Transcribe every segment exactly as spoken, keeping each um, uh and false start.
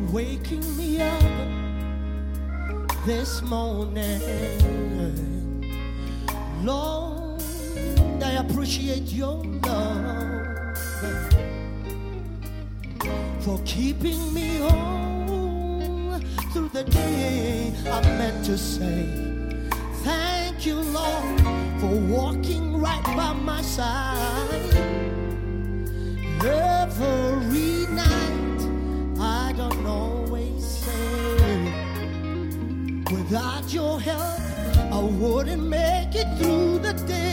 waking me up this morning. Lord, I appreciate your love for keeping me whole through the day. I meant to say thank you, Lord, for walking right by my side every night. I don't always say, without your help I wouldn't make it through the day.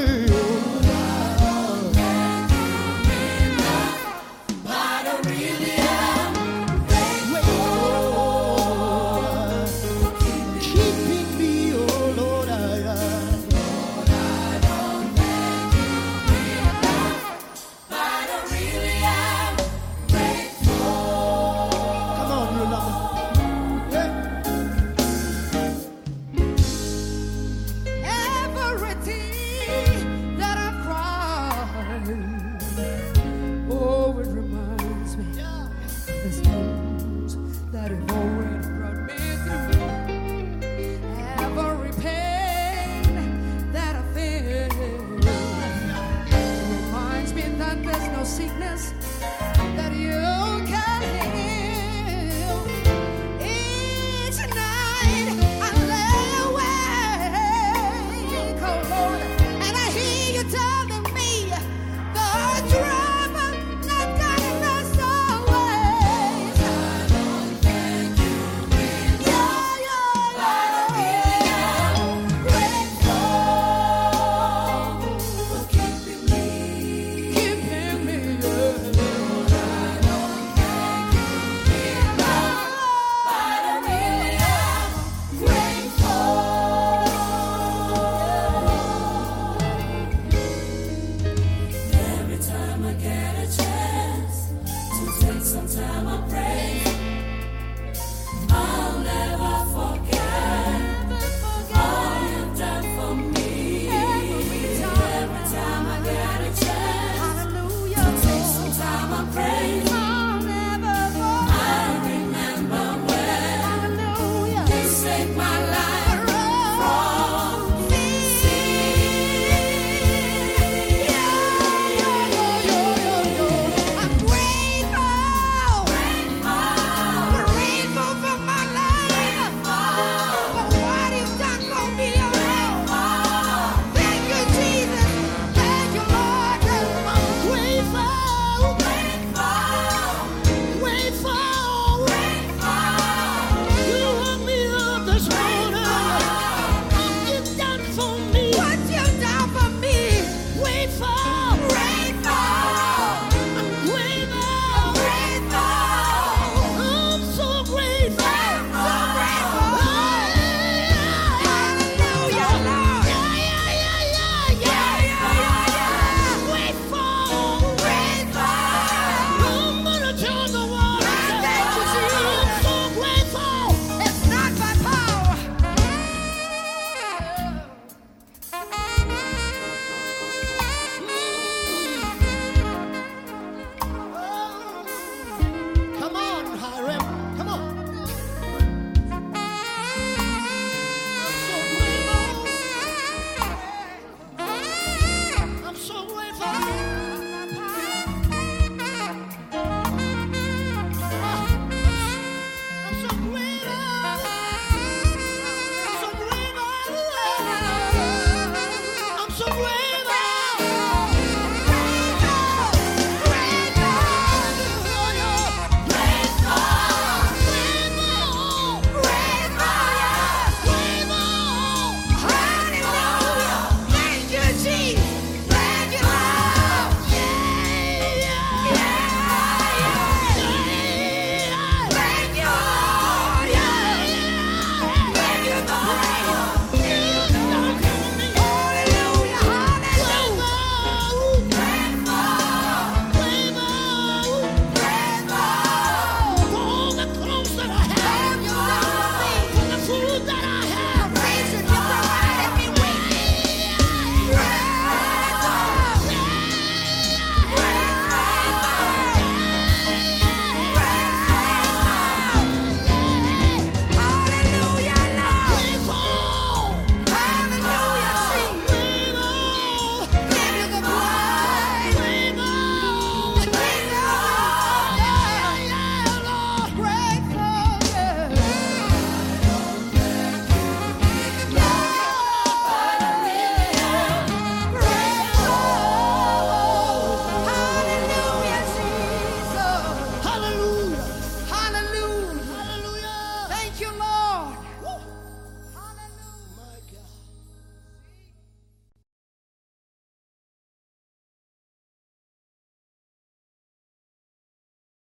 But I really am grateful, keeping me, oh Lord, I am. Lord, I don't thank you enough, but I really am grateful. Come on, you love it. Yeah. Everything that I've cried, oh, it reminds me of the stones that have